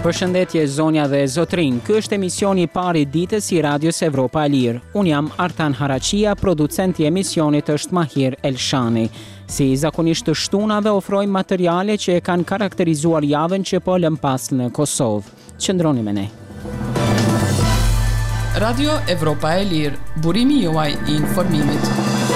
Përshëndetje zonja dhe zotrin, ky është emisioni I parë I ditës I Radios Evropa e Lirë. Unë jam Artan Harachia, producenti I emisionit është Mahir Elshani. Si zakonisht të shtunave ofrojmë materiale që e kanë karakterizuar javën që po lëm pas në Kosovë. Qëndroni me ne. Radio Evropa e Lirë, burimi juaj I informimit.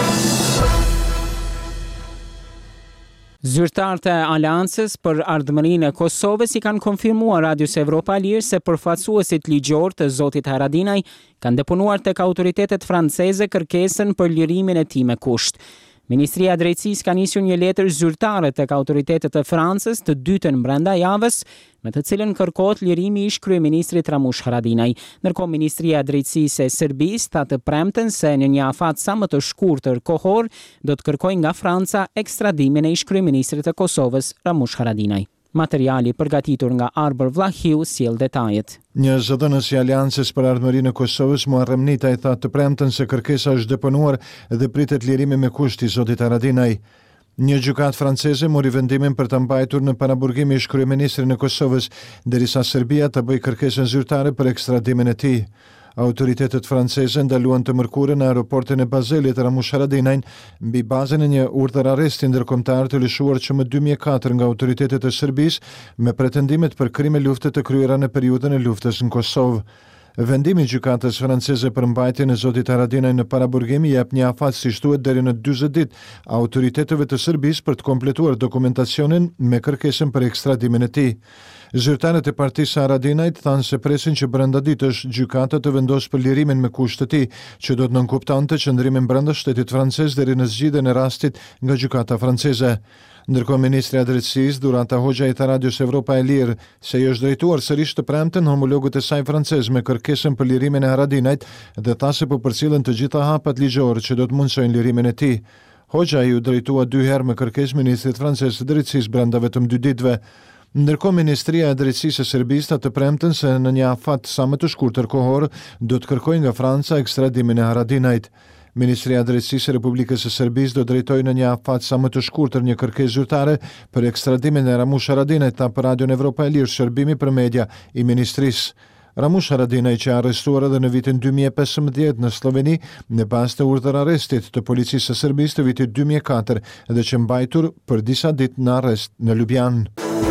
Zyrtarët e Aleancës për Ardhmërinë e Kosovës I kanë konfirmuar Radios Evropa e Lirë se përfaqësuesit ligjor të zotit Haradinaj kanë depunuar tek autoritetet franceze kërkesën për lirimin e tij me kusht. Ministria e Drejtësisë ka nisur një letër zyrtare tek autoritetet e Francës të dytën brenda javës, me të cilën kërkohet lirimi I ish-kryeministrit Ramush Haradinaj. Ndërkohë Ministria e Drejtësisë e Serbisë tha të premten se në një afat sa më të shkurtër kohor do të kërkojë nga Franca ekstradimin e ish-kryeministrit të Kosovës Ramush Haradinaj. Materiali përgatitur nga Arbër Vlahiu sjell detajet. Një zëdhënës I Aleancës për Ardhmërinë e Kosovës, Muharrem Nitaj, tha të premten se kërkesa është deponuar dhe pritet lirimi me kusht I zotit Haradinaj. Një gjykatë franceze mori vendimin për të mbajtur në paraburgim ish-kryeministrin e Kosovës, derisa Serbia të bëjë kërkesën zyrtare për ekstradimin e tij. Autoritetet franceze ndaluan të mërkurën në aeroportin e Bazelit Ramush Haradinajn mbi bazën e një urdhër arresti ndërkombëtar të lëshuar që më 2004 nga autoritetet e Serbisë me pretendimet për krime lufte të kryera në periudhën e luftës në Kosovë. Vendimi I gjykatës franceze për mbajtjen e zotit Haradinaj në paraburgim jep një afat si shtuhet deri në 40 ditë autoriteteve të Serbisë për të kompletuar dokumentacionin me kërkesën për ekstradimin e tij. Zyrtarët e partisë Haradinajt thanë se presin që brenda ditësh gjykata të vendosë për lirimin me kusht të tij, që do të nënkuptonte qëndrimin brenda shtetit francez deri në zgjidhjen e rastit nga gjykata franceze. Ndërkohë Ministri I Drejtësisë Durata Hoxha I tha Radios Evropa e Lirë se I është drejtuar sërish të premten homologët e saj francez me kërkesën për lirimin e Haradinajt dhe tha se po përcillen të gjitha hapat ligjore që do të mundsojnë lirimin e tij. Hoxha I u drejtua 2 herë me kërkesë ministrit francez të drejtësisë brenda vetëm 2 ditëve. Ndërkohë Ministria e Drejtësisë e Serbisë të premten se në një afat sa më të shkurtër kohor do të kërkojë nga Franca ekstradimin e Haradinajt. Ministria e Drejtësisë e Republikës së Serbisë do drejtojë në një afat sa më të shkurtër një kërkesë zyrtare për ekstradimin e Ramush Haradinajt, tha për Radion Evropa e Lirë shërbimi për media I ministrisë. Ramush Haradinaj që arrestuar edhe në vitin 2015 në Sloveni në bazë të urdhër arrestit të policisë së Serbisë të vitit 2004 dhe që mbajtur për disa ditë në arrest në Ljubljanë.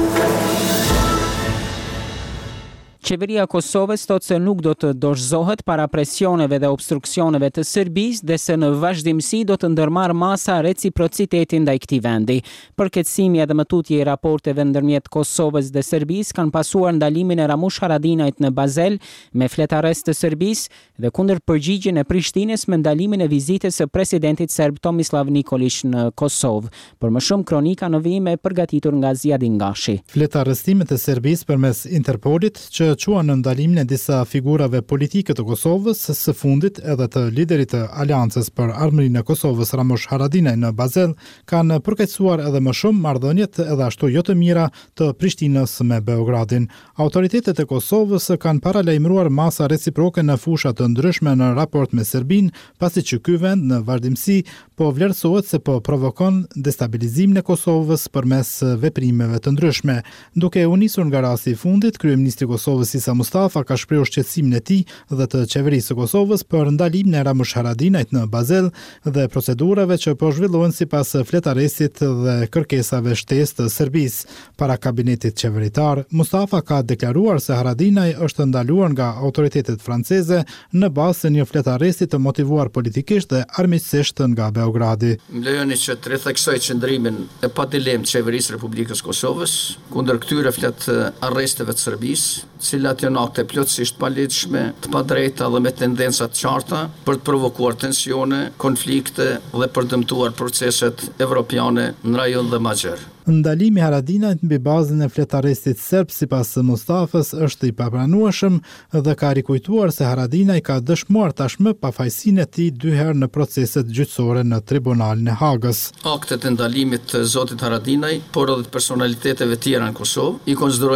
Qeveria e Kosovës thotë se nuk do të dorëzohet para presioneve dhe obstruksioneve të Serbisë dhe se në vazhdimsi do të ndërmarrë masa reciprociteti ndaj këtij vendi. Përkeqësimi edhe mëtutje I raporteve ndërmjet Kosovës dhe Serbisë kanë pasuar ndalimin e Ramush Haradinajt në Bazel me fletarest të Serbisë dhe kundër përgjigjen e Prishtinës me ndalimin e vizitës së presidentit serb Tomislav Nikolić në Kosovë. Për më shumë kronika në vijim e përgatitur nga Zjadin Gashi. Fletarestimet e Serbisë përmes Interpolit që quan në ndalimin e disa figurave politike të Kosovës, së fundit edhe të liderit të Aleancës për Ardhmërinë e Kosovës Ramush Haradinaj në Bazel, kanë përkeqësuar edhe më shumë marrëdhëniet edhe ashtu jo të mira të Prishtinës me Beogradin. Autoritetet e Kosovës kanë paralajmëruar masa reciproke në fusha të ndryshme në raport me Serbinë, pasi që ky vend në vazhdimsi po vlerësohet se po provokon destabilizimin e Kosovës përmes veprimeve të ndryshme. Duke u nisur nga rasti I fundit, kryeministri I Kosovës Sisa Mustafa ka shprehur shqetësimin e tij dhe të qeverisë së Kosovës për ndalimin e Ramush Haradinajt në Bazel dhe procedurave që po zhvillohen sipas fletarestit dhe kërkesave shtesë të Serbisë. Para kabinetit qeveritar, Mustafa ka deklaruar se Haradinaj është ndaluar nga autoritetet franceze në bazë të një fletaresti të motivuar politikisht dhe armiqësisht nga Beogradi. Më lejoni që të rithëksoj qëndrimin e padilemt të qeverisë Republikës Kosovës kundër këtyre flet arresteve të Serbisë, cilat janë akte plotësisht paligjshme, të padrejta dhe me tendenca të qarta për të provokuar tensione, konflikte dhe për dëmtuar proceset evropiane në rajon dhe më gjerë. Ndalimi Haradinajt mbi bazën e fletarestit serb sipas Mustafës është I papranueshëm dhe ka rikujtuar se Haradinaj ka dëshmuar tashmë pafajësinë e tij 2 herë në proceset gjyqësore në tribunalin e Hagës. Aktet e ndalimit të zotit Haradinaj, por edhe të personaliteteve tjera në Kosovë, I konsiderojmë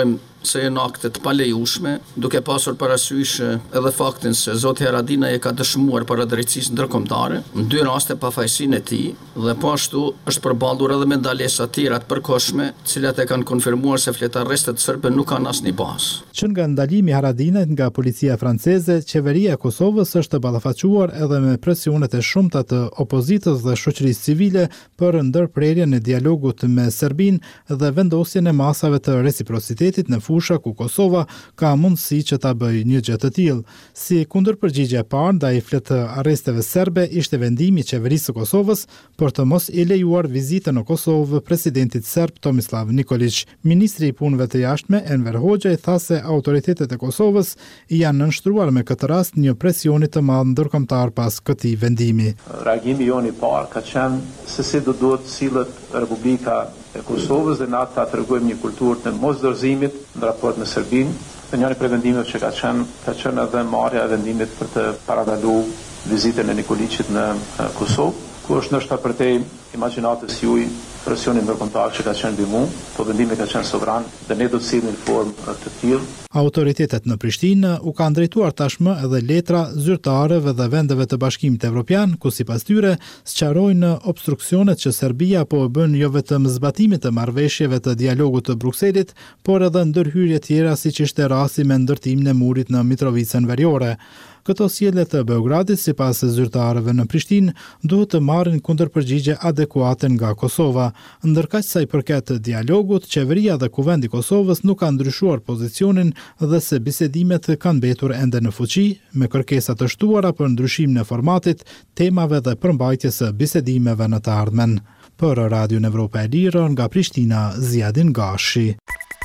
se janë akte të palejueshme, duke pasur parasysh edhe faktin se zoti Haradinaj e ka dëshmuar para drejtësisë ndërkombëtare në 2 raste pafajësinë e tij dhe po ashtu është përballur edhe me ndalesa të tjera të përkohshme, të cilat e kanë konfirmuar se fletarrestet serbe nuk kanë asnjë bazë. Që nga ndalimi i Haradinajt nga policia franceze, qeveria e Kosovës është ballafaquar edhe me presionet e shumta të opozitës dhe shoqërisë civile për ndërprerjen e dialogut me Serbinë dhe vendosjen e masave të reciprocitetit në fusha ku Kosova ka mundësi që ta bëjë një gjë të tillë. Si kundërpërgjigje e parë ndaj fletë arresteve serbe ishte vendimi i qeverisë së Kosovës për të mos i lejuar vizitën në Kosovë presidentit serb Tomislav Nikolić. Ministri i punëve të jashtme Enver Hoxha tha se autoritetet e Kosovës janë nënshtruar me këtë rast një presioni të madh ndërkombëtar pas këtij vendimi. Reagimi jon i parë ka qenë se si do duhet sillet Republika e Kosovës dhe na ta tregojmë një kulturë të mosdorëzimit në raport me Serbinë. Dhe njëri prej vendimeve që ka qenë edhe marrja e vendimit për të paradaluar vizitën e Nikolićit në Kosovë, ku është ndoshta për te imagjinatës juaj presioni ndërkombëtar që ka qenë mbi mua, po vendimi ka qenë sovran dhe ne do të sillim në formë të tillë. Autoritetet në Prishtinë u kanë drejtuar tashmë edhe letra zyrtarëve dhe vendeve të Bashkimit Evropian, ku sipas tyre sqarojnë obstruksionet që Serbia po bën jo vetëm zbatimit të marrëveshjeve të dialogut të Brukselit, por edhe ndërhyrje tjera siç ishte rasti me ndërtimin e murit në Mitrovicën Veriore. Këto sjellje të Beogradit, sipas zyrtarëve në Prishtinë, duhet të marrin kundërpërgjigje adekuate nga Kosova. Ndërkaq sa i përket dialogut, qeveria dhe kuvendi i Kosovës nuk kanë ndryshuar pozicionin dhe se bisedimet kanë mbetur ende në fuqi, me kërkesa të shtuara për ndryshimin e formatit, temave dhe përmbajtjes së bisedimeve në të ardhmen. Për Radion Evropa e Lirë nga Prishtina, Ziadin Gashi.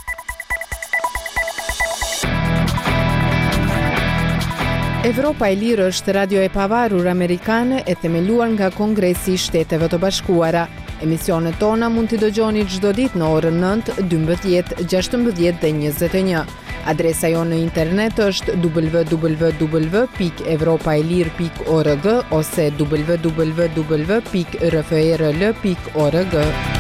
Evropa e Lirë është radio e pavarur amerikane e themeluar nga Kongresi i Shteteve të Bashkuara. Emisionet tona mund t'i dëgjoni çdo ditë në orën 9, 12, 16 dhe 21. Adresa jonë në internet është www.evropaelir.org ose www.rfrl.org.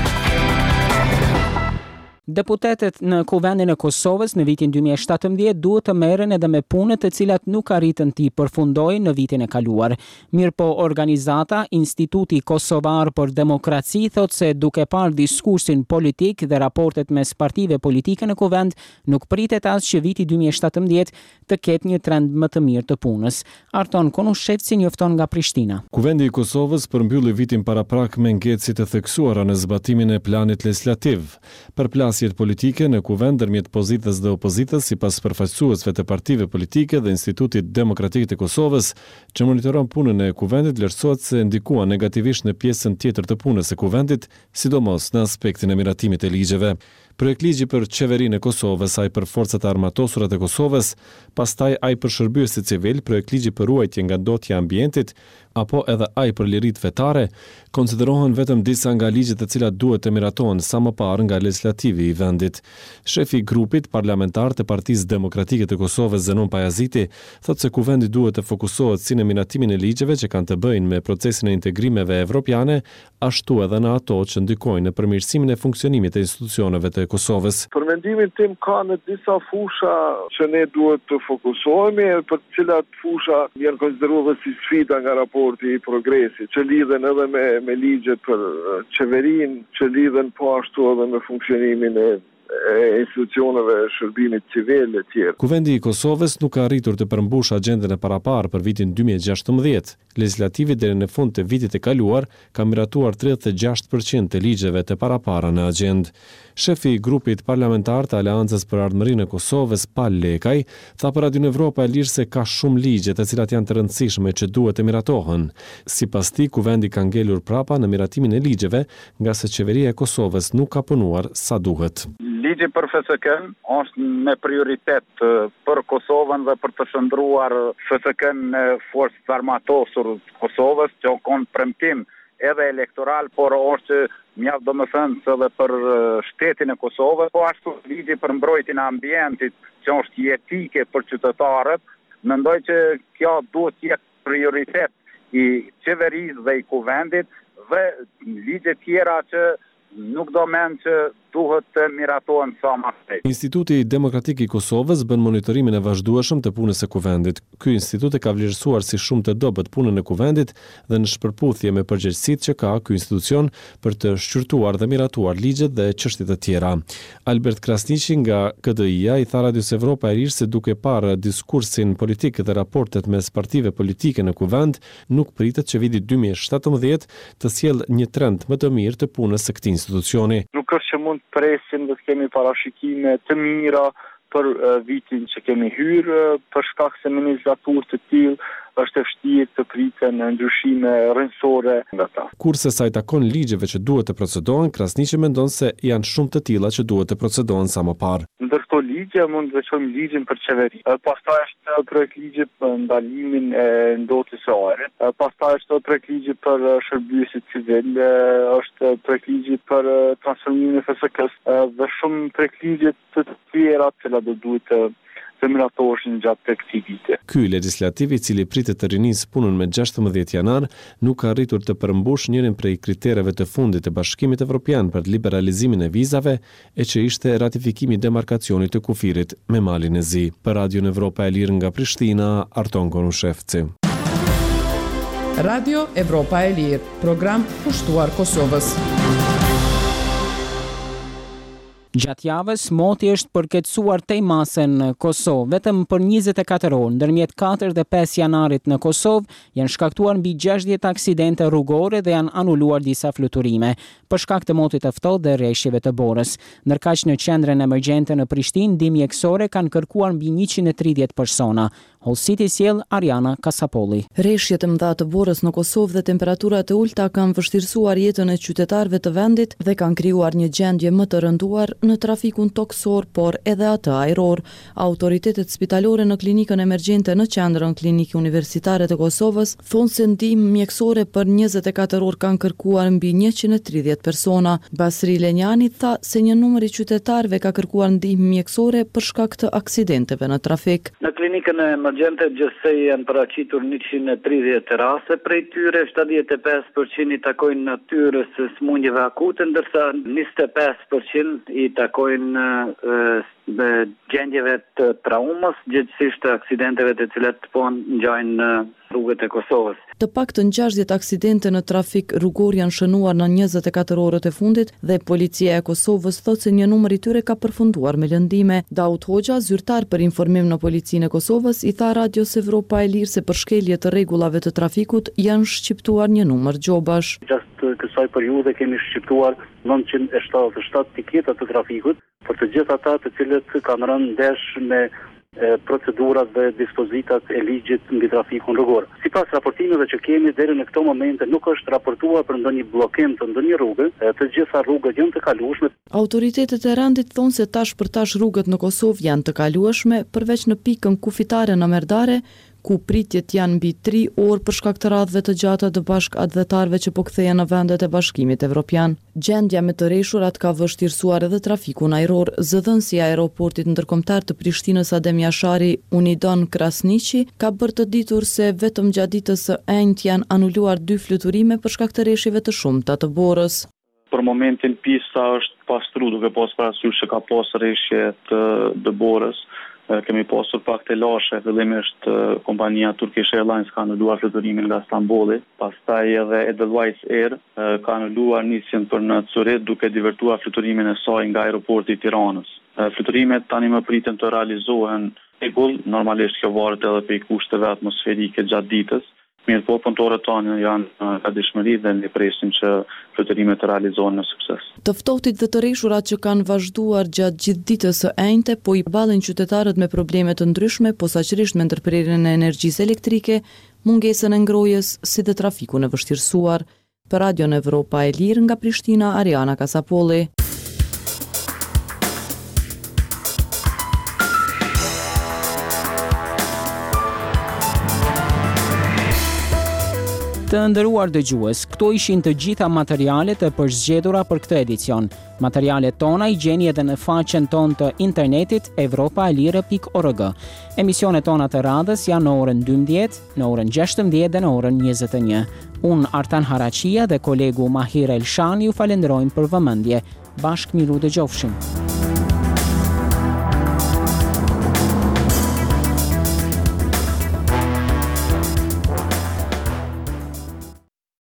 Deputetët në Kuvendin e Kosovës në vitin 2017 duhet të merren edhe me punët të cilat nuk arritën t'i përfundojnë në vitin e kaluar. Mirëpo organizata Instituti Kosovar për Demokraci thot se duke parë diskursin politik dhe raportet mes partive politike në Kuvend, nuk pritet as që viti 2017 të ketë një trend më të mirë të punës. Arton Konushevci njofton nga Prishtina. Kuvendi i Kosovës përmbylli vitin paraprak me ngjecje të theksuara në zbatimin e planit legislativ. Përplasjet politike në kuvend ndërmjet pozitës dhe opozitës sipas përfaqësuesve të partive politike dhe Institutit Demokratik të Kosovës, që monitoron punën e kuvendit, vlerësohet se ndikua negativisht në pjesën tjetër të punës së kuvendit, sidomos në aspektin e miratimit të ligjeve. Projekt ligji për qeverinë e Kosovës, ai për forcat e armatosurat e Kosovës, pastaj ai për shërbësit civil, projekt ligji për ruajtje nga ndotja e ambientit, apo edhe ai për liritë fetare, konsiderohen vetëm disa nga ligjet të cilat duhet të miratohen sa më parë nga legislativi i vendit. Shefi i grupit parlamentar të Partisë Demokratike të Kosovës, Zenon Pajaziti, thotë se kuvendi duhet të fokusohet si në miratimin e ligjeve që kanë të bëjnë me procesin e integrimeve evropiane, ashtu edhe në ato që ndikojnë në përmirësimin e funksionimit të institucioneve të Kosovës. Për mendimin tim ka në disa fusha që ne duhet të fokusohemi, për cilat fusha janë konsideruar si sfida nga raporti i progresit, që lidhen edhe me ligjet për qeverinë, që lidhen po ashtu edhe me funksionimin e institucioneve e shërbimit civil e tjerë. Kuvendi i Kosovës nuk ka arritur të përmbush agjendën e paraparë për vitin 2016. Legislativi deri në fund të vitit e kaluar ka miratuar 36% të ligjeve të parapara në agjendë. Shefi i grupit parlamentar të Aleancës për Ardhmërinë e Kosovës, Pal Lekaj, tha për Radion Evropa e Lirë se ka shumë ligje të cilat janë të rëndësishme që duhet të miratohen. Sipas tij, kuvendi ka ngelur prapa në miratimin e ligjeve, nga se qeveria e Kosovës nuk ka punuar sa duhet. Ligji për FSK-n është me prioritet për Kosovën dhe për të shndruar FSK-n në forcët armatosur të Kosovës, që kanë premtim edhe elektoral, por është mjaft domethënë edhe për shtetin e Kosovës, po ashtu ligji për mbrojtjen e ambientit, që është jetike për qytetarët. Mendoj që kjo duhet të jetë prioritet i qeverisë dhe i kuvendit, dhe ligje tjera që nuk do mend që duhet të miratohen sa më shpejt. Instituti Demokratik i Kosovës bën monitorimin e vazhdueshëm të punës së kuvendit. Ky institut e ka vlerësuar si shumë të dobët punën e kuvendit dhe në shpërputhje me përgjegjësitë që ka ky institucion për të shqyrtuar dhe miratuar ligjet dhe çështjet e tjera. Albert Krasniqi nga KDI-ja i tha Radios Evropa e Lirë se duke parë diskursin politik dhe raportet mes partive politike në kuvend, nuk pritet që viti 2017 të sjellë një trend më të mirë të punës së këtij institucioni. Nuk është që mund të presim dhe të kemi parashikime të mira për vitin që kemi hyrë, për shkak se në legislaturë të tillë është e vështirë të priten ndryshime rrënjësore nga ta. Kurse sa i takon ligjeve që duhet të procedohen, Krasniqi mendon se janë shumë të tilla që duhet të procedohen sa më parë. Ndër këto ligje mund të veçojmë ligjin për qeveri. Pastaj është projekt ligji për ndalimin e ndotjes së ajrit. Pastaj është projekt ligji për shërbyesit civil, është projekt ligji për transformimin e FSK-s dhe shumë projekt ligje të tjera që do duhet të miratoheshin gjatë këtij viti. Ky legislativ, i cili pritet të rinisë punën me 16 janar, nuk ka arritur të përmbush njërin prej kritereve të fundit të Bashkimit Evropian për liberalizimin e vizave, e që ishte ratifikimi i demarkacionit të kufirit me Malin e Zi. Për Radion Evropa e Lirë nga Prishtina, Arton Konushevci. Radio Evropa e Lirë, program pushtuar Kosovës. Gjatë javës, moti është përkeçuar tej mase në Kosovë. Vetëm për 24 orë, ndërmjet 4 dhe 5 janarit në Kosovë, janë shkaktuar mbi 60 aksidente rrugore dhe janë anuluar disa fluturime, për shkak të motit të ftohtë dhe rreshjeve të borës. Ndërkaq në qendrën emergjente në Prishtinë, ndihmë mjekësore kanë kërkuar mbi 130 persona. Holsiti sjell Ariana Kasapolli. Rreshjet e mëdha të borës në Kosovë dhe temperaturat e ulta kanë vështirësuar jetën e qytetarëve të vendit dhe kanë krijuar një gjendje më të rënduar në trafikun toksor, por edhe atë ajror. Autoritetet spitalore në klinikën emergjente në qendrën klinike universitare të Kosovës thonë se ndihmë mjekësore për 24 orë kanë kërkuar mbi 130 persona. Basri Lenjani tha se një numër i qytetarëve ka kërkuar ndihmë mjekësore për shkak të aksidenteve në trafik. Në klinikën emergjente gjithsej janë paraqitur 130 raste, prej tyre 75% i takojnë natyrës së smundjeve akute, ndërsa 25% i takojnë gjendjeve të traumës, gjithsesi aksidenteve të cilat po ngjajnë në rrugët e Kosovës. Të paktën 60 aksidente në trafik rrugor janë shënuar në 24 orët e fundit dhe policia e Kosovës thotë se një numër i tyre ka përfunduar me lëndime. Daud Hoxha, zyrtar për informim në Policinë e Kosovës, i tha Radios Evropa e Lirë se për shkelje të rregullave të trafikut janë shqiptuar një numër gjobash. Gjatë kësaj periudhe kemi shqiptuar 977 tiketa të trafikut për të gjithë ata të cilët kanë rënë ndesh me procedurat dhe dispozitat e ligjit mbi trafikun rrugor. Sipas raportimeve që kemi deri në këto momente nuk është raportuar për ndonjë bllokim të ndonjë rruge, të gjitha rrugët janë të kalueshme. Autoritetet e rendit thonë se tash për tash rrugët në Kosovë janë të kalueshme, përveç në pikën kufitare në Merdare, ku pritjet janë mbi 3 orë për shkak të radhëve të gjata të bashkëadhetarëve që po kthehen në vendet e Bashkimit Evropian. Gjendja me të rreshurat ka vështirësuar edhe trafikun ajror. Zëdhënësi i aeroportit ndërkombëtar të Prishtinës Adem Jashari, Unidon Krasniqi, ka bërë të ditur se vetëm gjatë ditës së enjtë janë anuluar 2 fluturime për shkak të rreshjeve të shumta të borës. Për momentin pista është pastru, duke pas parasysh që ka pas rreshje të borës. Kemi pasur pak të lashe, fillimisht kompania Turkish Airlines ka anuluar fluturimin nga Stambolli, pastaj edhe Edelweiss Air ka anuluar nisjen për në Curit duke divertuar fluturimin e saj nga aeroporti i Tiranës. Fluturimet tani më priten të realizohen rregull, normalisht kjo varet edhe prej kushteve atmosferike gjatë ditës. Mirë po, punëtorët tonë janë ka dëshmëri dhe ne presim që fluturimet të realizohen në sukses. Të ftohtit dhe të rreshurat që kanë vazhduar gjatë gjithë ditës së enjte, po i ballen qytetarët me probleme të ndryshme, posaçërisht me ndërprerjen e energjisë elektrike, mungesën e ngrohjes, si dhe trafikun e vështirësuar. Për Radion Evropa e Lirë nga Prishtina, Ariana Kasapolli. Të nderuar dëgjues, këto ishin të gjitha materialet e përzgjedhura për këtë edicion. Materialet tona i gjeni edhe në faqen tonë të internetit evropaelire.org. Emisionet tona të radhës janë në orën 12, në orën 16 dhe në orën 21. Unë Artan Haraqia dhe kolegu Mahir Elshani ju falenderojmë për vëmendje. Bashkë miru dëgjofshim.